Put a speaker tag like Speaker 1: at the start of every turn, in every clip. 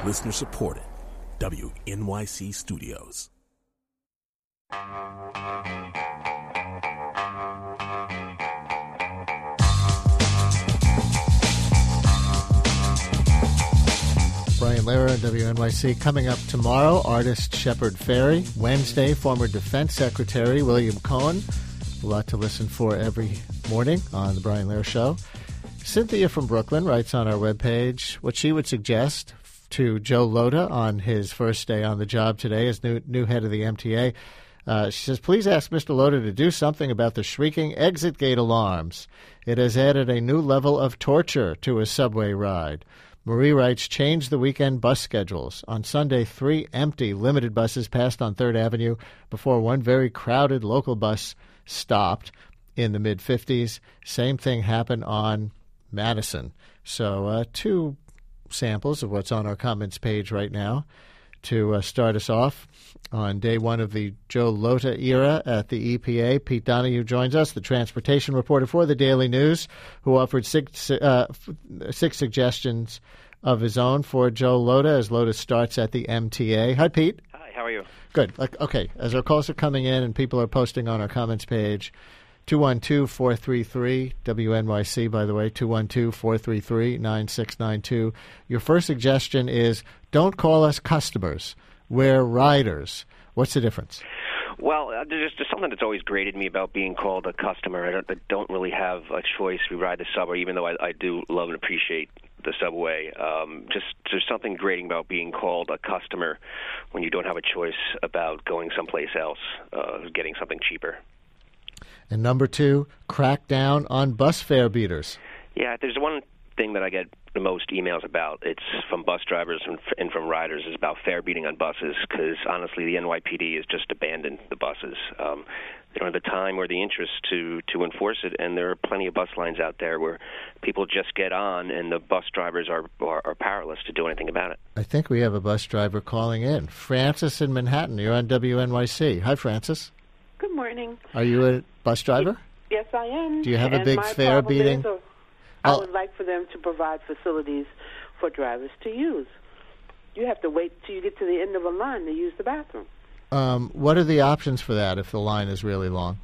Speaker 1: Listener supported. WNYC Studios.
Speaker 2: Brian Lehrer on WNYC. Coming up tomorrow, artist Shepard Fairey. Wednesday, former Defense Secretary William Cohen. A lot to listen for every morning on the Brian Lehrer Show. Cynthia from Brooklyn writes on our webpage what she would suggest to Joe Lhota on his first day on the job today as new head of the MTA. She says, please ask Mr. Lhota to do something about the shrieking exit gate alarms. It has added a new level of torture to a subway ride. Marie writes, change the weekend bus schedules. On Sunday, 3 empty limited buses passed on 3rd Avenue before one very crowded local bus stopped in the mid-50s. Same thing happened on Madison. So 2 samples of what's on our comments page right now to start us off. On day one of the Joe Lhota era at the EPA, Pete Donahue joins us, the transportation reporter for the Daily News, who offered 6 suggestions of his own for Joe Lhota as Lhota starts at the MTA. Hi, Pete.
Speaker 3: Hi, how are you?
Speaker 2: Good. Okay, as our calls are coming in and people are posting on our comments page, 212-433, WNYC, by the way, 212-433-9692. Your first suggestion is don't call us customers. We're riders. What's the difference?
Speaker 3: Well, there's just something that's always grated me about being called a customer. I don't really have a choice. We ride the subway, even though I do love and appreciate the subway. Just there's something grating about being called a customer when you don't have a choice about going someplace else, getting something cheaper.
Speaker 2: And number 2, crack down on bus fare beaters.
Speaker 3: Yeah, there's one thing that I get the most emails about. It's from bus drivers and from riders is about fare beating on buses because, honestly, the NYPD has just abandoned the buses. They don't have the time or the interest to enforce it, and there are plenty of bus lines out there where people just get on, and the bus drivers are powerless to do anything about it.
Speaker 2: I think we have a bus driver calling in. Francis in Manhattan, you're on WNYC. Hi, Francis.
Speaker 4: Good morning.
Speaker 2: Are you a bus driver?
Speaker 4: Yes, I am.
Speaker 2: Do you have a big fare beating?
Speaker 4: I would like for them to provide facilities for drivers to use. You have to wait till you get to the end of a line to use the bathroom.
Speaker 2: What are the options for that if the line is really long?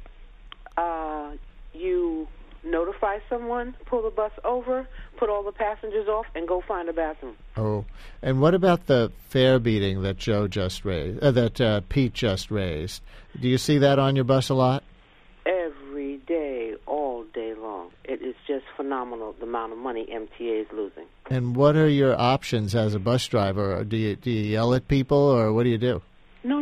Speaker 4: You notify someone, pull the bus over, put all the passengers off, and go find a bathroom.
Speaker 2: Oh, and what about the fare beating that Joe just raised, that Pete just raised? Do you see that on your bus a lot?
Speaker 4: Every day, all day long. It is just phenomenal the amount of money MTA is losing.
Speaker 2: And what are your options as a bus driver? Do you yell at people, or what do you do?
Speaker 4: No.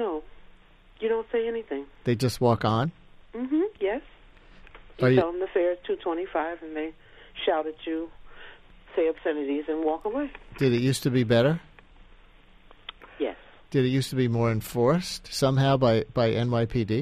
Speaker 4: You don't say anything.
Speaker 2: They just walk on?
Speaker 4: Mm-hmm, yes. You tell them the fare is $2.25, and they shout at you, say obscenities, and walk away.
Speaker 2: Did it used to be better?
Speaker 4: Yes.
Speaker 2: Did it used to be more enforced somehow by NYPD?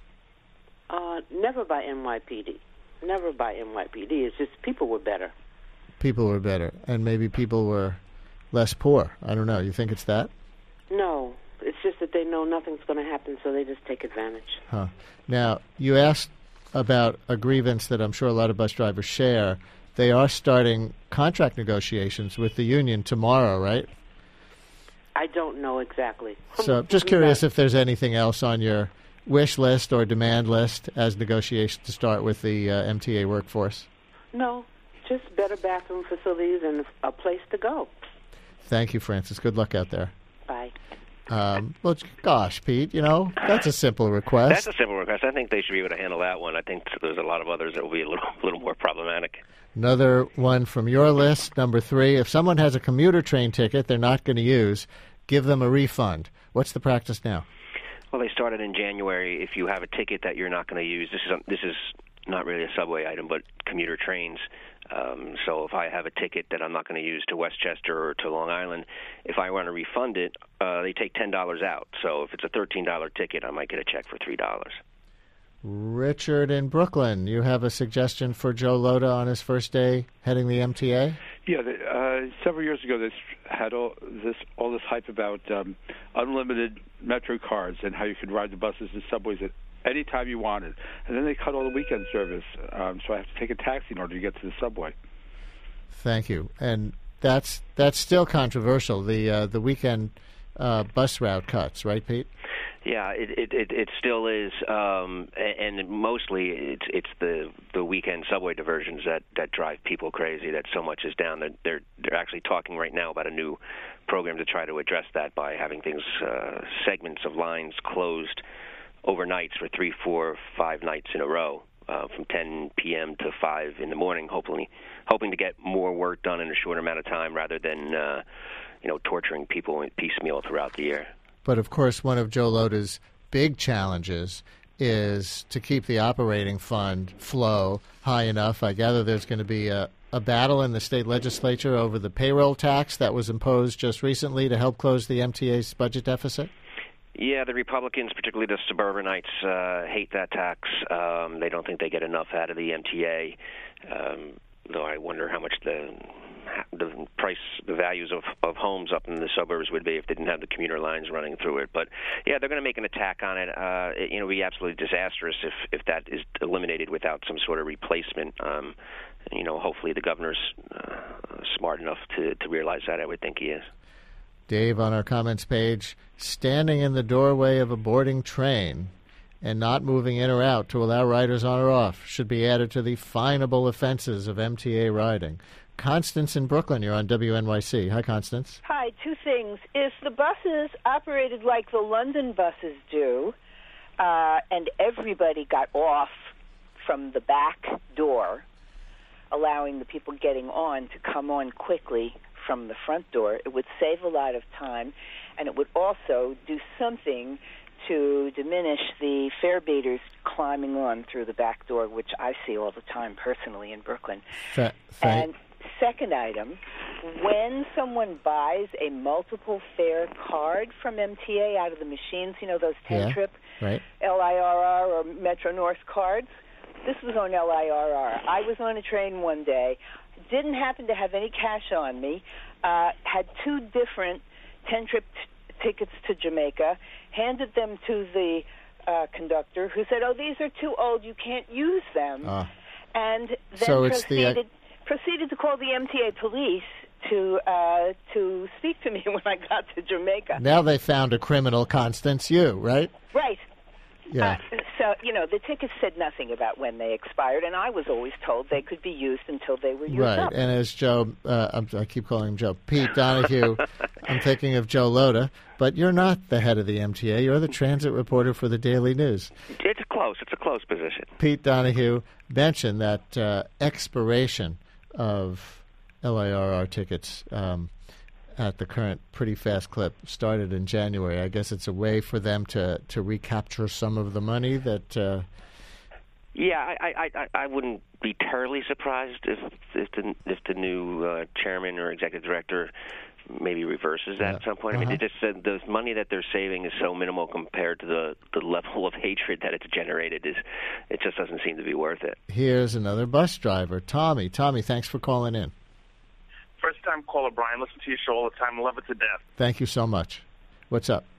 Speaker 4: Never by NYPD. Never by NYPD. It's just people were better.
Speaker 2: People were better, and maybe people were less poor. I don't know. You think it's that?
Speaker 4: No. It's just that they know nothing's going to happen, so they just take advantage.
Speaker 2: Huh. Now, you asked about a grievance that I'm sure a lot of bus drivers share. They are starting contract negotiations with the union tomorrow, right?
Speaker 4: I don't know exactly.
Speaker 2: So just curious if there's anything else on your wish list or demand list as negotiations to start with the MTA workforce.
Speaker 4: No, just better bathroom facilities and a place to go.
Speaker 2: Thank you, Francis. Good luck out there.
Speaker 4: Bye.
Speaker 2: Well, gosh, Pete, that's a simple request.
Speaker 3: That's a simple request. I think they should be able to handle that one. I think there's a lot of others that will be a little more problematic.
Speaker 2: Another one from your list, number 3. If someone has a commuter train ticket they're not going to use, give them a refund. What's the practice now?
Speaker 3: Well, they started in January. If you have a ticket that you're not going to use, this is not really a subway item, but commuter trains. So if I have a ticket that I'm not going to use to Westchester or to Long Island, if I want to refund it, they take $10 out. So if it's a $13 ticket, I might get a check for $3.
Speaker 2: Richard in Brooklyn, you have a suggestion for Joe Lhota on his first day heading the MTA?
Speaker 5: Yeah, several years ago, this had all this hype about unlimited Metro cards and how you could ride the buses and subways at any time you wanted. And then they cut all the weekend service, so I have to take a taxi in order to get to the subway.
Speaker 2: Thank you. And that's still controversial. The weekend bus route cuts, right, Pete?
Speaker 3: Yeah, it still is, and mostly it's the weekend subway diversions that drive people crazy. That so much is down. They're actually talking right now about a new program to try to address that by having things segments of lines closed overnights for 3, 4, 5 nights in a row, from 10 p.m. to 5 in the morning. Hoping to get more work done in a shorter amount of time rather than torturing people piecemeal throughout the year.
Speaker 2: But, of course, one of Joe Loda's big challenges is to keep the operating fund flow high enough. I gather there's going to be a battle in the state legislature over the payroll tax that was imposed just recently to help close the MTA's budget deficit.
Speaker 3: Yeah, the Republicans, particularly the suburbanites, hate that tax. They don't think they get enough out of the MTA, though I wonder how much the values of homes up in the suburbs would be if they didn't have the commuter lines running through it. But yeah, they're going to make an attack on it. It would be absolutely disastrous if that is eliminated without some sort of replacement. Hopefully the governor's smart enough to realize that. I would think he is.
Speaker 2: Dave, on our comments page, standing in the doorway of a boarding train and not moving in or out to allow riders on or off should be added to the finable offenses of MTA riding. Constance in Brooklyn, you're on WNYC. Hi, Constance.
Speaker 6: Hi, 2 things. If the buses operated like the London buses do, and everybody got off from the back door, allowing the people getting on to come on quickly from the front door, it would save a lot of time, and it would also do something to diminish the fare beaters climbing on through the back door, which I see all the time personally in Brooklyn. And second item, when someone buys a multiple fare card from MTA out of the machines, those 10-trip
Speaker 2: right.
Speaker 6: LIRR or Metro North cards, this was on LIRR. I was on a train one day, didn't happen to have any cash on me, had 2 different 10-trip tickets to Jamaica, handed them to the conductor, who said, "Oh, these are too old, you can't use them," and then
Speaker 2: so
Speaker 6: proceeded to call the MTA police to speak to me when I got to Jamaica.
Speaker 2: Now they found a criminal, Constance, right?
Speaker 6: Right.
Speaker 2: Yeah.
Speaker 6: So, the tickets said nothing about when they expired, and I was always told they could be used until they were used up.
Speaker 2: Right, and as Joe, I keep calling him Joe, Pete Donahue, I'm thinking of Joe Loda, but you're not the head of the MTA. You're the transit reporter for the Daily News.
Speaker 3: It's a close position.
Speaker 2: Pete Donahue mentioned that expiration of LIRR tickets at the current pretty fast clip started in January. I guess it's a way for them to recapture some of the money that...
Speaker 3: Yeah, I wouldn't be terribly surprised if the new chairman or executive director maybe reverses that at some point. I mean, they just said the money that they're saving is so minimal compared to the level of hatred that it's generated. It just doesn't seem to be worth it.
Speaker 2: Here's another bus driver, Tommy. Tommy, thanks for calling in.
Speaker 7: First-time caller, Brian. Listen to your show all the time. Love it to death.
Speaker 2: Thank you so much. What's up?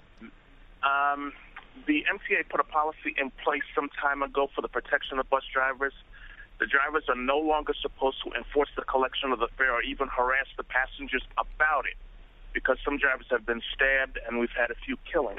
Speaker 7: The MTA put a policy in place some time ago for the protection of bus drivers. The drivers are no longer supposed to enforce the collection of the fare or even harass the passengers about it, because some drivers have been stabbed and we've had a few killings.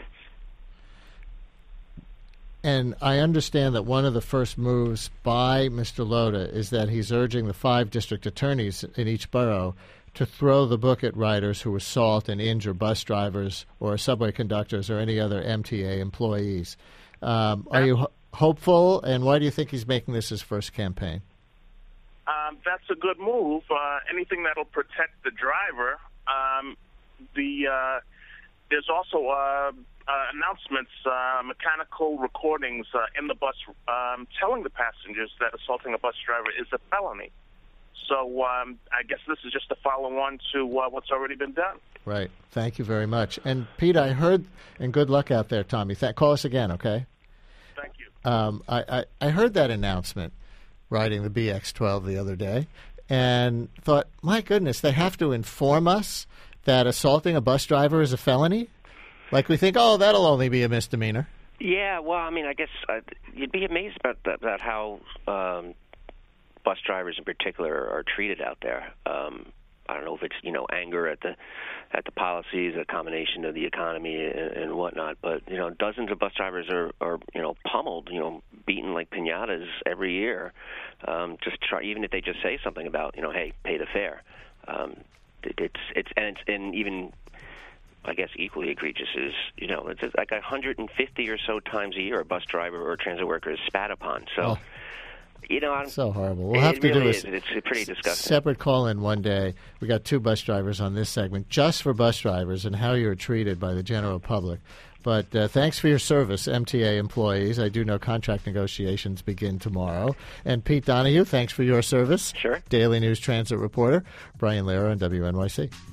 Speaker 2: And I understand that one of the first moves by Mr. Loda is that he's urging the 5 district attorneys in each borough to throw the book at riders who assault and injure bus drivers or subway conductors or any other MTA employees. Are you hopeful, and why do you think he's making this his first campaign?
Speaker 7: That's a good move. Anything that'll protect the driver. There's also announcements, mechanical recordings in the bus telling the passengers that assaulting a bus driver is a felony. So I guess this is just a follow-on to what's already been done.
Speaker 2: Right. Thank you very much. And, Pete, I heard, and good luck out there, Tommy. Call us again, okay?
Speaker 7: Thank you.
Speaker 2: I heard that announcement riding the BX-12 the other day and thought, my goodness, they have to inform us that assaulting a bus driver is a felony? Like we think, oh, that'll only be a misdemeanor.
Speaker 3: Yeah, well, I mean, I guess you'd be amazed about how bus drivers in particular are treated out there. I don't know if it's anger at the policies, a combination of the economy and whatnot. But dozens of bus drivers are pummeled, beaten like piñatas every year. Even if they just say something about hey, pay the fare. It's even, I guess, equally egregious is it's like 150 or so times a year a bus driver or transit worker is spat upon. So.
Speaker 2: So horrible. We'll have to do
Speaker 3: it's pretty disgusting.
Speaker 2: Separate call-in one day. We got 2 bus drivers on this segment just for bus drivers and how you're treated by the general public. But thanks for your service, MTA employees. I do know contract negotiations begin tomorrow. And Pete Donahue, thanks for your service.
Speaker 3: Sure.
Speaker 2: Daily News Transit reporter. Brian Lehrer on WNYC.